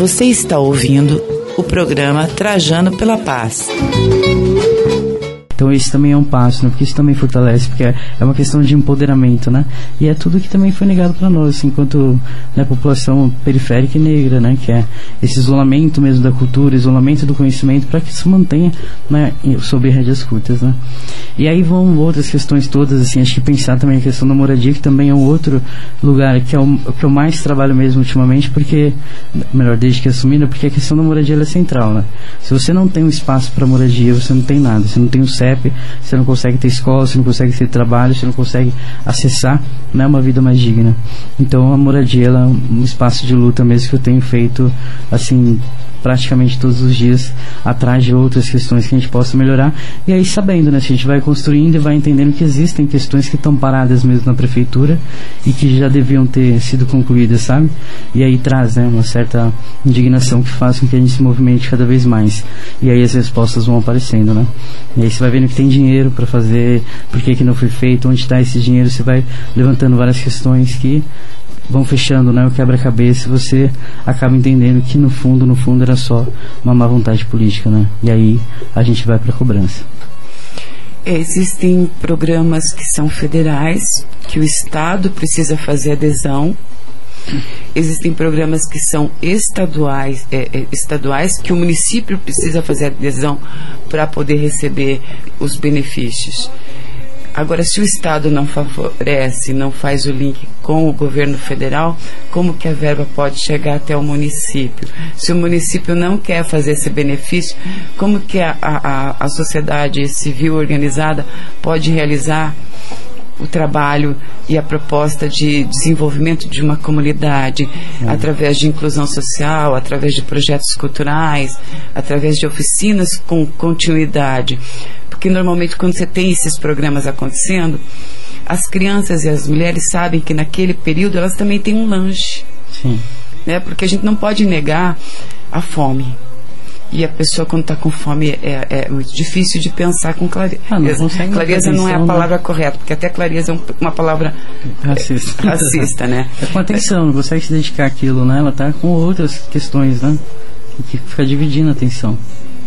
Você está ouvindo o programa Trajano pela Paz. Então isso também é um passo, né? Porque isso também fortalece, porque é uma questão de empoderamento, né? E é tudo que também foi negado para nós, enquanto, né, população periférica e negra, né? Que é esse isolamento mesmo da cultura, isolamento do conhecimento, para que se mantenha, né, sob rédeas curtas, né? E aí vão outras questões todas, assim, acho que pensar também a questão da moradia, que também é um outro lugar que é o que eu mais trabalho mesmo ultimamente, porque, melhor, desde que assumi, porque a questão da moradia ela é central, né? Se você não tem um espaço para moradia, você não tem nada, você não tem o CEP, você não consegue ter escola, você não consegue ter trabalho, você não consegue acessar, né, uma vida mais digna. Então a moradia ela é um espaço de luta mesmo que eu tenho feito, assim, praticamente todos os dias, atrás de outras questões que a gente possa melhorar, e aí sabendo, né, se a gente vai construindo e vai entendendo que existem questões que estão paradas mesmo na prefeitura e que já deviam ter sido concluídas, sabe? E aí traz, né, uma certa indignação que faz com que a gente se movimente cada vez mais, e aí as respostas vão aparecendo, né? E aí você vai vendo que tem dinheiro para fazer, por que não foi feito, onde está esse dinheiro, você vai levantando várias questões que vão fechando, né, o quebra-cabeça, e você acaba entendendo que no fundo era só uma má vontade política, né? E aí a gente vai para a cobrança. Existem programas que são federais, que o Estado precisa fazer adesão. Existem programas que são estaduais, que o município precisa fazer adesão para poder receber os benefícios. Agora, se o Estado não favorece, não faz o link com o governo federal, como que a verba pode chegar até o município? Se o município não quer fazer esse benefício, como que a sociedade civil organizada pode realizar o trabalho e a proposta de desenvolvimento de uma comunidade através de inclusão social, através de projetos culturais, através de oficinas com continuidade? Porque normalmente quando você tem esses programas acontecendo, as crianças e as mulheres sabem que naquele período elas também têm um lanche. Sim. Né? Porque a gente não pode negar a fome. E a pessoa, quando está com fome, é muito difícil de pensar com clareza. Clareza não é a palavra correta, porque até clareza é uma palavra racista, né? É com atenção, não consegue se dedicar àquilo, né? Ela está com outras questões, né? Que fica dividindo a atenção.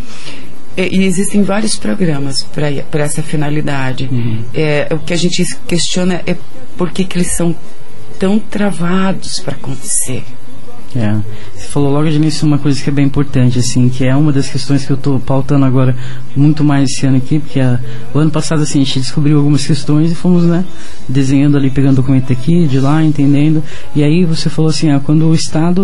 E existem vários programas para essa finalidade. O que a gente questiona é por que eles são tão travados para acontecer. Você falou logo de início uma coisa que é bem importante, assim, que é uma das questões que eu estou pautando agora muito mais esse ano aqui, porque o ano passado, assim, a gente descobriu algumas questões e fomos, né, desenhando ali, pegando documento aqui, de lá, entendendo, e aí você falou assim, quando o Estado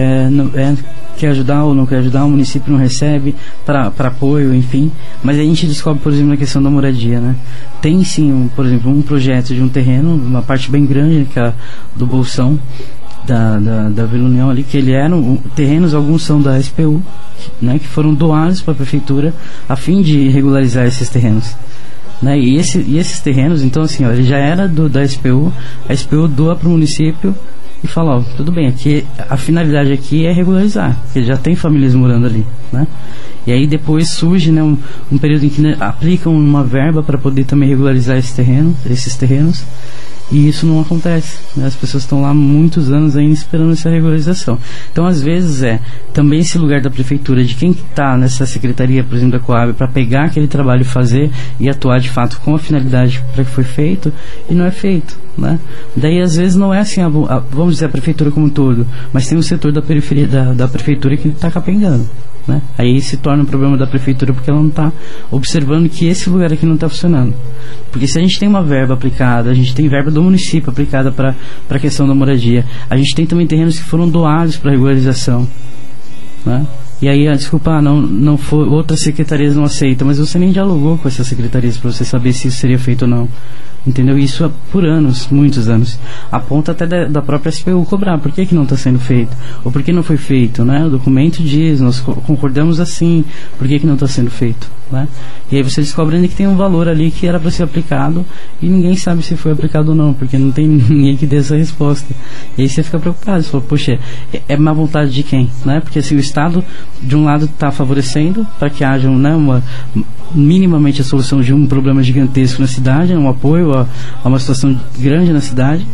quer ajudar ou não quer ajudar, o município não recebe para apoio, enfim, mas aí a gente descobre, por exemplo, na questão da moradia, né, tem sim, por exemplo, um projeto de um terreno, uma parte bem grande, que é do Bolsão, da Vila União ali, que ele eram terrenos, alguns são da SPU, né, que foram doados para a prefeitura a fim de regularizar esses terrenos, né, e esses terrenos, então assim, ele já era da SPU, a SPU doa para o município e fala, tudo bem, aqui, a finalidade aqui é regularizar, porque já tem famílias morando ali, né, e aí depois surge, né, um período em que, né, aplicam uma verba para poder também regularizar esses terrenos, e isso não acontece, né? As pessoas estão lá há muitos anos ainda esperando essa regularização. Então, às vezes, também esse lugar da prefeitura, de quem está nessa secretaria, por exemplo, da Coab, para pegar aquele trabalho e fazer e atuar de fato com a finalidade para que foi feito, e não é feito, né? Daí, às vezes, não é assim, vamos dizer, a prefeitura como um todo, mas tem um setor da periferia da prefeitura que está capengando, né? Aí se torna um problema da prefeitura porque ela não está observando que esse lugar aqui não está funcionando. Porque se a gente tem uma verba aplicada, a gente tem verba do município aplicada para a questão da moradia, a gente tem também terrenos que foram doados para regularização, né? E aí, desculpa, não foi, outras secretarias não aceitam, mas você nem dialogou com essas secretarias para você saber se isso seria feito ou não. Entendeu? Isso por anos, muitos anos. A ponto até da própria SPU cobrar. Por que não está sendo feito? Ou por que não foi feito, né? O documento diz, nós concordamos assim, por que não está sendo feito, né? E aí você descobre ainda que tem um valor ali que era para ser aplicado e ninguém sabe se foi aplicado ou não, porque não tem ninguém que dê essa resposta. E aí você fica preocupado, você fala, poxa, é má vontade de quem, né? Porque assim, o Estado de um lado está favorecendo para que haja, né, minimamente a solução de um problema gigantesco na cidade, um apoio a uma situação grande na cidade,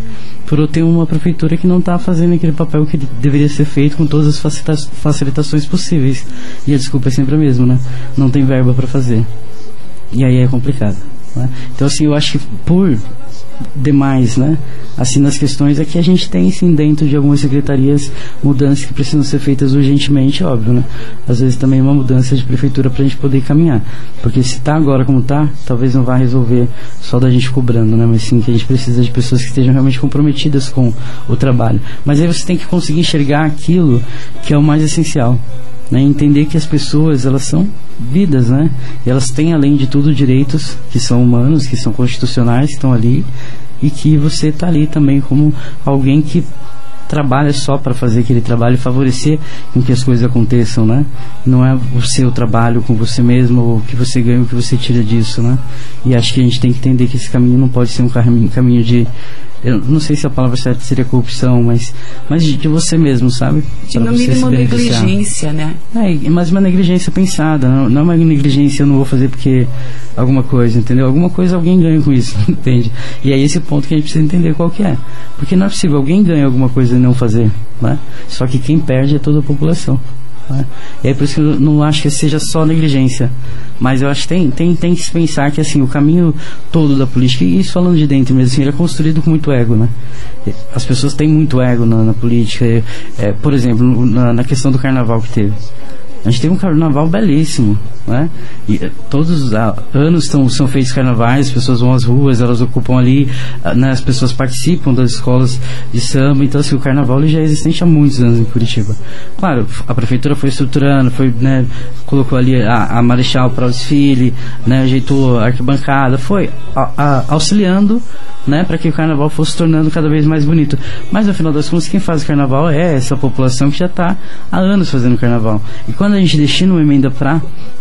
por ter uma prefeitura que não está fazendo aquele papel que deveria ser feito com todas as facilitações possíveis. E a desculpa é sempre a mesma, né? Não tem verba para fazer. E aí é complicado, né? Então, assim, eu acho que por demais, né, assim, nas questões é que a gente tem, sim, dentro de algumas secretarias mudanças que precisam ser feitas urgentemente, óbvio, né? Às vezes também uma mudança de prefeitura pra gente poder caminhar, porque se tá agora como tá, talvez não vá resolver só da gente cobrando, né? Mas sim que a gente precisa de pessoas que estejam realmente comprometidas com o trabalho. Mas aí você tem que conseguir enxergar aquilo que é o mais essencial, né? Entender que as pessoas, elas são vidas, né? E elas têm, além de tudo, direitos que são humanos, que são constitucionais, que estão ali, e que você está ali também como alguém que trabalha só para fazer aquele trabalho e favorecer com que as coisas aconteçam, né? Não é o seu trabalho com você mesmo, ou o que você ganha, o que você tira disso, né? E acho que a gente tem que entender que esse caminho não pode ser um caminho de, eu não sei se a palavra certa seria corrupção, mas de você mesmo, sabe? De no mínimo negligência, né? Mas uma negligência pensada, não é uma negligência, eu não vou fazer porque alguma coisa, entendeu? Alguma coisa alguém ganha com isso, entende? E é esse ponto que a gente precisa entender qual que é. Porque não é possível alguém ganhar alguma coisa e não fazer, né? Só que quem perde é toda a população, né? E é por isso que eu não acho que seja só negligência, mas eu acho que tem que se pensar que, assim, o caminho todo da política, e isso falando de dentro mesmo, assim, ele é construído com muito ego, né? As pessoas têm muito ego na política. Por exemplo, na questão do carnaval que teve, a gente tem um carnaval belíssimo, né? E todos os anos são feitos carnavais, as pessoas vão às ruas, elas ocupam ali, né? As pessoas participam das escolas de samba. Então, assim, o carnaval ele já é existente há muitos anos em Curitiba. Claro, a prefeitura foi estruturando, né, colocou ali a Marechal para o desfile, né, ajeitou a arquibancada, foi auxiliando, né, para que o carnaval fosse tornando cada vez mais bonito. Mas, no final das contas, quem faz o carnaval é essa população que já está há anos fazendo carnaval. E quando a gente destina uma emenda para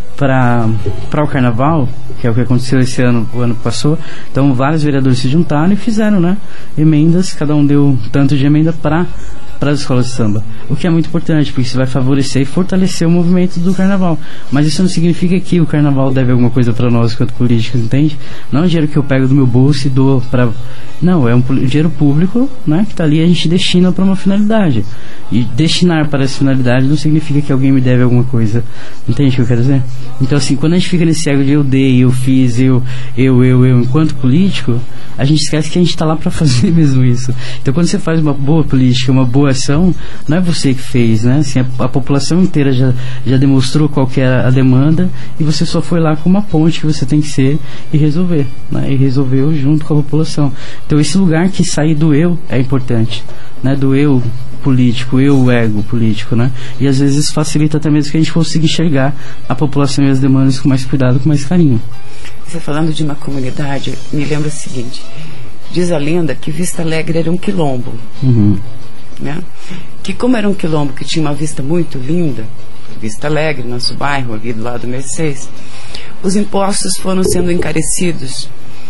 o carnaval, que é o que aconteceu esse ano, o ano que passou, então vários vereadores se juntaram e fizeram, né, emendas, cada um deu tanto de emenda para as escolas de samba, o que é muito importante, porque isso vai favorecer e fortalecer o movimento do carnaval. Mas isso não significa que o carnaval deve alguma coisa para nós quanto políticos, entende? Não é um dinheiro que eu pego do meu bolso e dou para... Não, é um dinheiro público, né, que está ali, a gente destina para uma finalidade. E destinar para essa finalidade não significa que alguém me deve alguma coisa. Entende o que eu quero dizer? Então, assim, quando a gente fica nesse ego de eu dei, eu fiz, eu enquanto político, a gente esquece que a gente está lá para fazer mesmo isso. Então, quando você faz uma boa política, uma boa ação, não é você que fez, né? Assim, a população inteira já demonstrou qual que é a demanda, e você só foi lá com uma ponte que você tem que ser e resolver, né? E resolveu junto com a população. Então, esse lugar que sai do eu é importante, né? Do eu político, o ego político, né? E às vezes facilita até mesmo que a gente consiga enxergar a população e as demandas com mais cuidado, com mais carinho. Você falando de uma comunidade, me lembra o seguinte: diz a lenda que Vista Alegre era um quilombo, né? Que como era um quilombo que tinha uma vista muito linda, Vista Alegre, nosso bairro ali do lado do Mercedes, os impostos foram sendo encarecidos.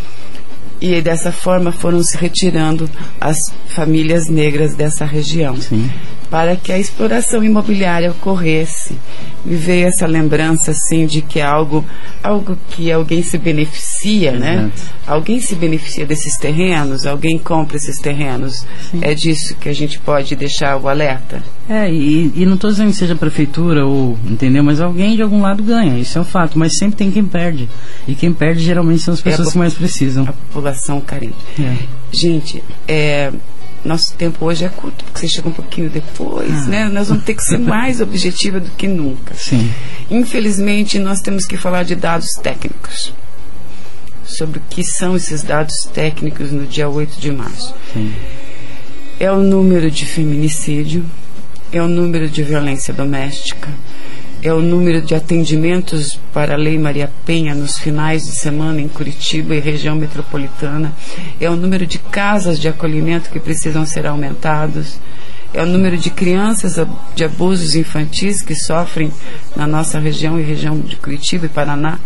E dessa forma foram se retirando as famílias negras dessa região. Sim. Para que a exploração imobiliária ocorresse. Me veio essa lembrança, assim, de que é algo que alguém se beneficia, né? Alguém se beneficia desses terrenos, alguém compra esses terrenos. Sim. É disso que a gente pode deixar o alerta. E não estou dizendo que seja a prefeitura, ou, entendeu? Mas alguém de algum lado ganha, isso é um fato. Mas sempre tem quem perde. E quem perde geralmente são as pessoas que mais precisam. A população carente. Gente, nosso tempo hoje é curto, porque você chega um pouquinho depois, né? Nós vamos ter que ser mais objetiva do que nunca. Sim. Infelizmente, nós temos que falar de dados técnicos. Sobre o que são esses dados técnicos no dia 8 de março. Sim. É o número de feminicídio, é o número de violência doméstica, é o número de atendimentos para a Lei Maria Penha nos finais de semana em Curitiba e região metropolitana, é o número de casas de acolhimento que precisam ser aumentados, é o número de crianças de abusos infantis que sofrem na nossa região e região de Curitiba e Paraná.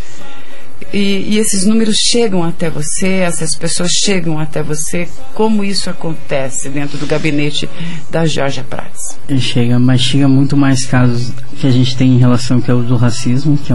E esses números chegam até você, essas pessoas chegam até você. Como isso acontece dentro do gabinete da Georgia Prats? Mas chega muito mais casos que a gente tem em relação que é o do racismo, que é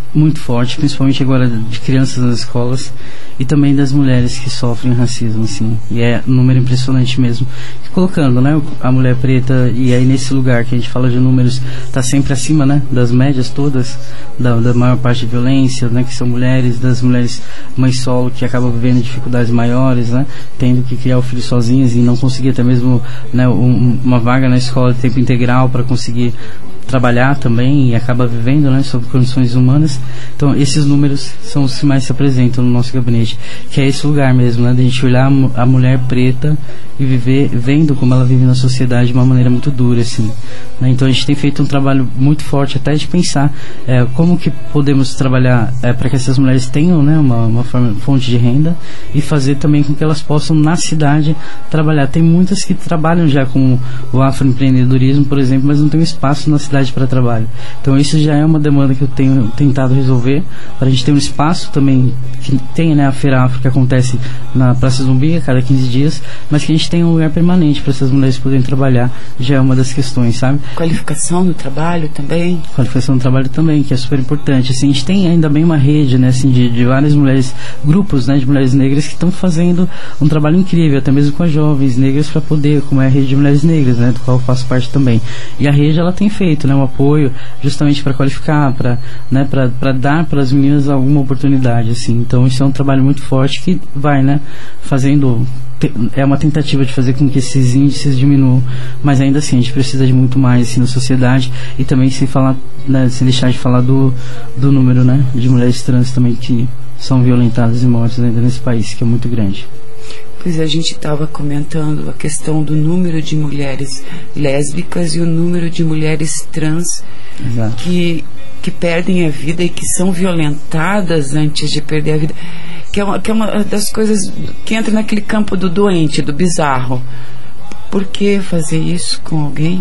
muito forte, principalmente agora de crianças nas escolas e também das mulheres que sofrem racismo, assim, e é um número impressionante mesmo. E colocando, né, a mulher preta, e aí nesse lugar que a gente fala de números, tá sempre acima, né, das médias todas, da maior parte de violência, né, que são mulheres, das mulheres mães solo que acabam vivendo dificuldades maiores, né, tendo que criar o filho sozinhas e não conseguir até mesmo, né, uma vaga na escola de tempo integral para conseguir trabalhar também e acaba vivendo, né, sob condições humanas. Então esses números são os que mais se apresentam no nosso gabinete, que é esse lugar mesmo, né, de a gente olhar a mulher preta e viver, vendo como ela vive na sociedade de uma maneira muito dura, assim, né? Então a gente tem feito um trabalho muito forte até de pensar como que podemos trabalhar para que essas mulheres tenham, né, uma fonte de renda e fazer também com que elas possam na cidade trabalhar. Tem muitas que trabalham já com o afroempreendedorismo, por exemplo, mas não tem um espaço na cidade para trabalho. Então isso já é uma demanda que eu tenho tentado resolver, para a gente ter um espaço também, que tem, né, a Feira Afro que acontece na Praça Zumbi a cada 15 dias, mas que a gente tem um lugar permanente para essas mulheres poderem trabalhar, já é uma das questões, sabe? Qualificação no trabalho também? Qualificação no trabalho também, que é super importante. Assim, a gente tem ainda bem uma rede, né, assim, de várias mulheres, grupos, né, de mulheres negras que estão fazendo um trabalho incrível, até mesmo com as jovens negras, para poder, como é a rede de mulheres negras, né, do qual eu faço parte também. E a rede, ela tem feito, né, um apoio justamente para qualificar, para, né, para dar para as meninas alguma oportunidade, assim. Então isso é um trabalho muito forte que vai, né, fazendo, é uma tentativa de fazer com que esses índices diminuam, mas ainda assim a gente precisa de muito mais, assim, na sociedade, e também sem falar, né, sem deixar de falar do número, né, de mulheres trans também que são violentadas e mortas ainda nesse país, que é muito grande. Pois a gente estava comentando a questão do número de mulheres lésbicas e o número de mulheres trans que perdem a vida e que são violentadas antes de perder a vida, que é uma das coisas que entra naquele campo do doente, do bizarro. Por que fazer isso com alguém?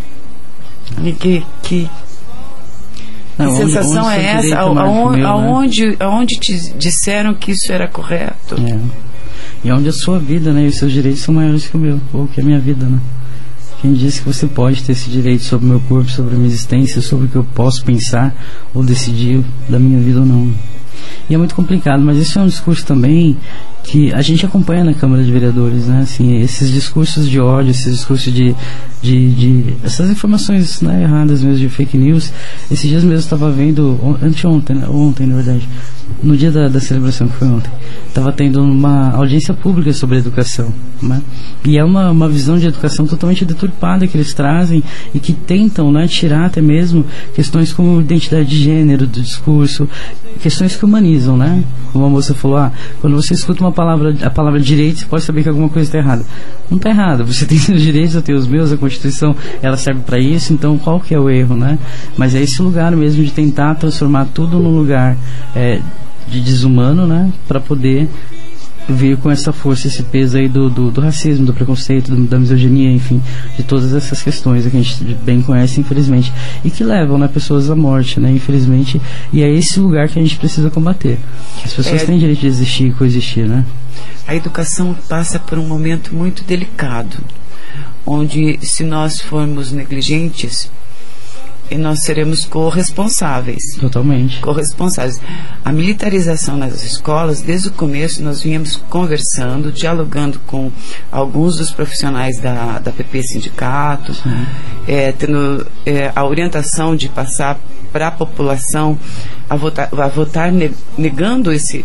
Que sensação é essa? Aonde te disseram que isso era correto? E onde a sua vida, né, e os seus direitos são maiores que o meu, ou que a minha vida, né? Quem disse que você pode ter esse direito sobre o meu corpo, sobre a minha existência, sobre o que eu posso pensar ou decidir da minha vida ou não? E é muito complicado, mas isso é um discurso também que a gente acompanha na Câmara de Vereadores, né? Assim, esses discursos de ódio, esses discursos de essas informações, né, erradas mesmo, de fake news. Esses dias mesmo estava vendo, ontem na verdade, no dia da celebração, que foi ontem, estava tendo uma audiência pública sobre educação, né? E é uma visão de educação totalmente deturpada que eles trazem e que tentam, né, tirar até mesmo questões como identidade de gênero do discurso, questões que humanizam, né? Como a moça falou, quando você escuta a palavra direito, você pode saber que alguma coisa está errada. Não está errada, você tem seus direitos, eu tenho os meus, a Constituição, ela serve para isso, então qual que é o erro, né? Mas é esse lugar mesmo de tentar transformar tudo num lugar de desumano, né? Para poder vir com essa força, esse peso aí do racismo, do preconceito, da misoginia, enfim, de todas essas questões que a gente bem conhece, infelizmente, e que levam, né, pessoas à morte, né, infelizmente, e é esse lugar que a gente precisa combater, que as pessoas têm direito de existir e coexistir, né? A educação passa por um momento muito delicado, onde se nós formos negligentes, nós seremos corresponsáveis. Totalmente. Corresponsáveis. A militarização nas escolas, desde o começo, nós vínhamos conversando, dialogando com alguns dos profissionais da PP Sindicato, tendo a orientação de passar para a população a votar negando esse,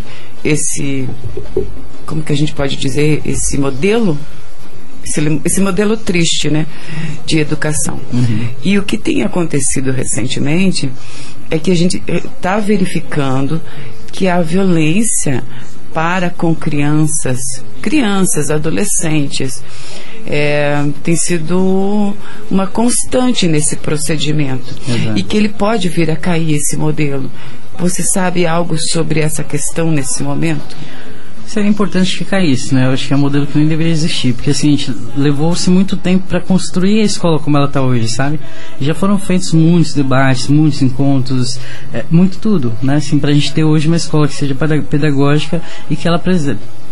como que a gente pode dizer, esse modelo triste, né, de educação. E o que tem acontecido recentemente é que a gente está verificando que a violência para com crianças, adolescentes, tem sido uma constante nesse procedimento. E que ele pode vir a cair, esse modelo. Você sabe algo sobre essa questão nesse momento? Seria importante que caísse, né? Eu acho que é um modelo que nem deveria existir, porque assim, a gente levou-se muito tempo para construir a escola como ela está hoje, sabe? E já foram feitos muitos debates, muitos encontros, muito tudo, né? Assim, para a gente ter hoje uma escola que seja pedagógica e que ela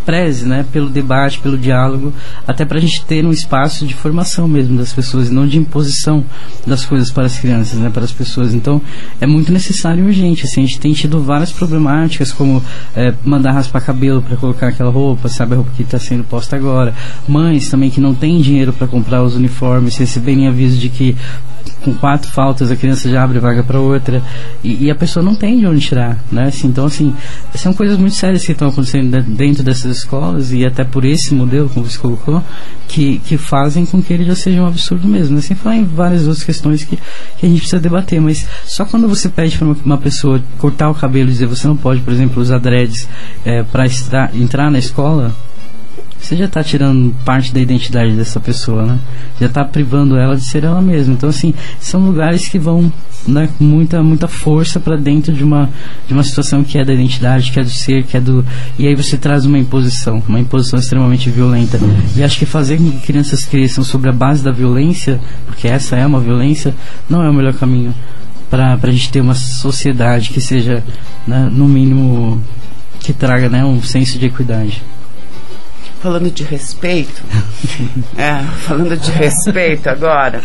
preze, né, pelo debate, pelo diálogo, até para a gente ter um espaço de formação mesmo das pessoas, e não de imposição das coisas para as crianças, né, para as pessoas. Então é muito necessário e urgente. Assim, a gente tem tido várias problemáticas, como mandar raspar cabelo para colocar aquela roupa, sabe, a roupa que está sendo posta agora. Mães também que não têm dinheiro para comprar os uniformes, receberem aviso de que com 4 faltas a criança já abre vaga para outra, e a pessoa não tem de onde tirar, né? Assim, então, assim, são coisas muito sérias que estão acontecendo dentro dessas escolas, e até por esse modelo, como você colocou, que fazem com que ele já seja um absurdo mesmo, né? Sem falar em várias outras questões que a gente precisa debater, mas só quando você pede para uma pessoa cortar o cabelo e dizer você não pode, por exemplo, usar dreads para entrar na escola, você já está tirando parte da identidade dessa pessoa, né? Já está privando ela de ser ela mesma. Então, assim, são lugares que vão, né, com muita força para dentro de uma situação que é da identidade, que é do ser, que é do... E aí você traz uma imposição extremamente violenta. E acho que fazer com que crianças cresçam sobre a base da violência, porque essa é uma violência, não é o melhor caminho para a gente ter uma sociedade que seja, né, no mínimo, que traga, né, um senso de equidade. Falando de respeito, falando de respeito agora,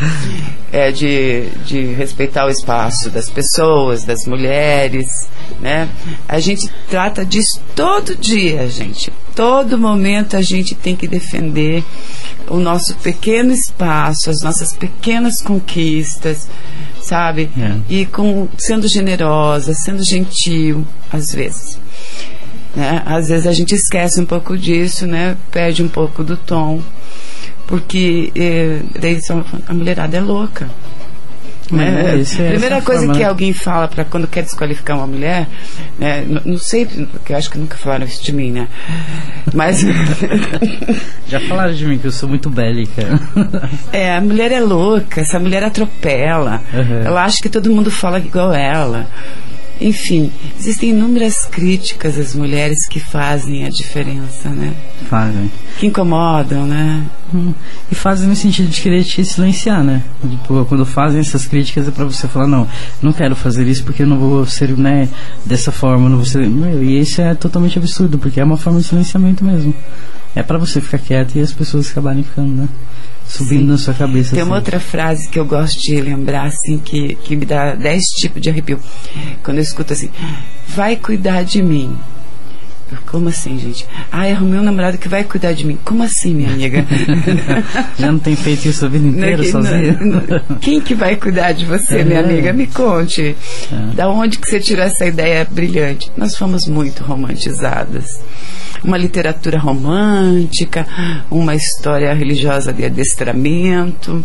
de respeitar o espaço das pessoas, das mulheres, né? A gente trata disso todo dia, gente. Todo momento a gente tem que defender o nosso pequeno espaço, as nossas pequenas conquistas, sabe? E sendo generosa, sendo gentil, às vezes. Né? Às vezes a gente esquece um pouco disso, né? Perde um pouco do tom, porque a mulherada é louca. Né? Primeira coisa que alguém fala para quando quer desqualificar uma mulher, né? Não sei, porque eu acho que nunca falaram isso de mim, né? Mas já falaram de mim que eu sou muito bélica. A mulher é louca, essa mulher atropela, ela acha que todo mundo fala igual ela. Enfim, existem inúmeras críticas às mulheres que fazem a diferença, né? Fazem. Que incomodam, né? E fazem no sentido de querer te silenciar, né? Tipo, quando fazem essas críticas é pra você falar, não quero fazer isso porque eu não vou ser, né, dessa forma, não vou ser... E isso é totalmente absurdo, porque é uma forma de silenciamento mesmo. É pra você ficar quieto e as pessoas acabarem ficando, né? Subindo na sua cabeça. Tem uma outra frase que eu gosto de lembrar, assim, que me dá 10 tipos de arrepio. Quando eu escuto assim, vai cuidar de mim. Como assim, gente? Arrumei um namorado que vai cuidar de mim. Como assim, minha amiga? Já não tem feito isso a vida inteira sozinha? Quem que vai cuidar de você, minha amiga? Me conte. Da onde que você tirou essa ideia brilhante? Nós fomos muito romantizadas. Uma literatura romântica, uma história religiosa de adestramento.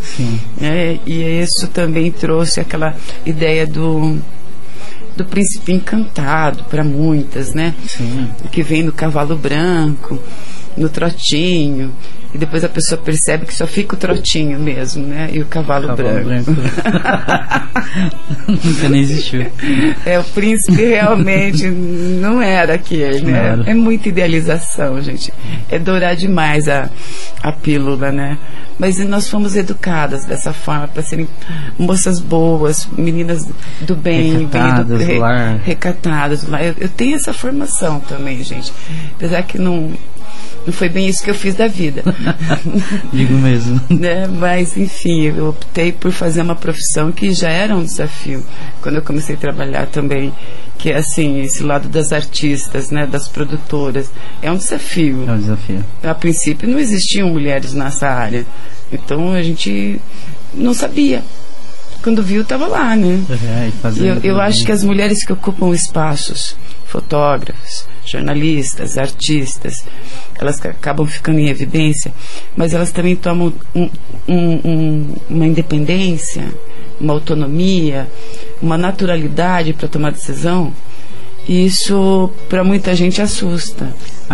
E isso também trouxe aquela ideia do príncipe encantado para muitas, né? Sim. Que vem no cavalo branco, no trotinho, e depois a pessoa percebe que só fica o trotinho mesmo, né? E o cavalo branco. Nunca nem existiu. O príncipe realmente não era aquele, né? Era. É muita idealização, gente. É dourar demais a pílula, né? Mas nós fomos educadas dessa forma para serem moças boas, meninas do bem, recatadas do lar. Eu tenho essa formação também, gente. Apesar que não foi bem isso que eu fiz da vida. Digo mesmo. Né? Mas, enfim, eu optei por fazer uma profissão que já era um desafio quando eu comecei a trabalhar também, que é assim, esse lado das artistas, né, das produtoras. É um desafio. É um desafio. A princípio não existiam mulheres nessa área. Então a gente não sabia. Quando viu, estava lá, né? Eu acho que as mulheres que ocupam espaços, fotógrafos, jornalistas, artistas, elas acabam ficando em evidência, mas elas também tomam uma independência, uma autonomia, uma naturalidade para tomar decisão, e isso para muita gente assusta.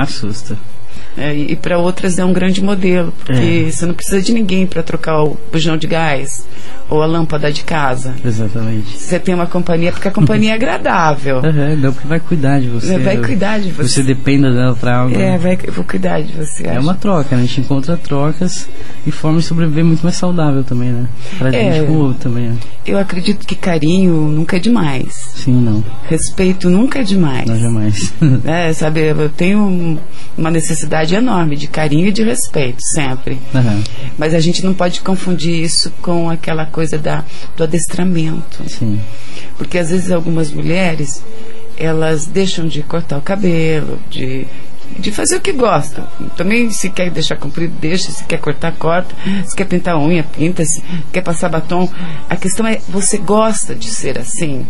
E para outras é um grande modelo, porque você não precisa de ninguém para trocar o bujão de gás ou a lâmpada de casa. Exatamente. Você tem uma companhia porque a companhia é agradável. Não, porque vai cuidar de você. Vai cuidar de você. Você dependa dela para algo. Eu vou cuidar de você. É uma troca, né? A gente encontra trocas e forma de sobreviver muito mais saudável também, né? Pra gente com o outro também. Né? Eu acredito que carinho nunca é demais. Sim, não. Respeito nunca é demais. Não, jamais. Sabe, eu tenho uma necessidade quantidade enorme de carinho e de respeito, sempre. Uhum. Mas a gente não pode confundir isso com aquela coisa do adestramento. Sim. Porque às vezes algumas mulheres, elas deixam de cortar o cabelo, de fazer o que gostam. Também, se quer deixar comprido, deixa. Se quer cortar, corta. Se quer pintar a unha, pinta. Se quer passar batom. A questão é, você gosta de ser assim?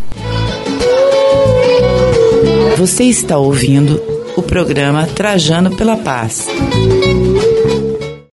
Você está ouvindo o programa Trajano pela Paz.